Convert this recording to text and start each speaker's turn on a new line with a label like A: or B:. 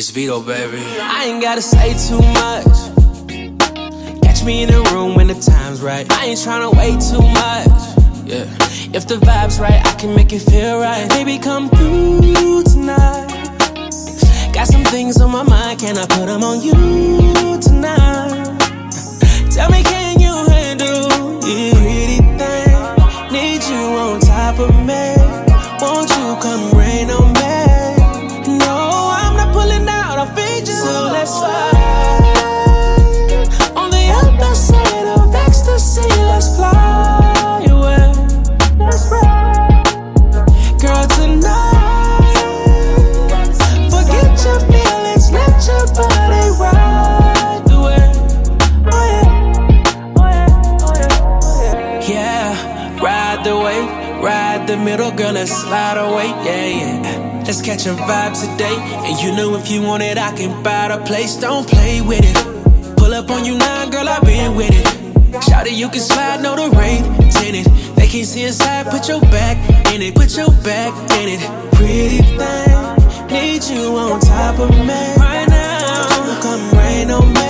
A: It's Vito, baby.
B: I ain't gotta say too much. Catch me in the room when the time's right. I ain't tryna wait too much. Yeah. If the vibe's right, I can make it feel right. Baby, come through tonight. Got some things on my mind, can I put them on you tonight? Tell me, can you handle it? Pretty thing, need you on top of me. Won't you come rain on me? No, I'm not pulling out, I'll feed you. So let's fly. On the other side of ecstasy, let's fly away. Let's ride. Girl, tonight, forget your feelings, let your body ride the way. Oh yeah, oh yeah, oh yeah, oh yeah. Yeah, ride the wave, ride the middle, girl, let's slide away, yeah, yeah. Let's catch a vibe today, and you know if you want it, I can buy the place, don't play with it. Pull up on you now, girl, I've been with it. Shout it, you can slide, no the rain, tinted. They can't see inside, put your back in it, put your back in it. Pretty thing, need you on top of me right now. Come rain on me.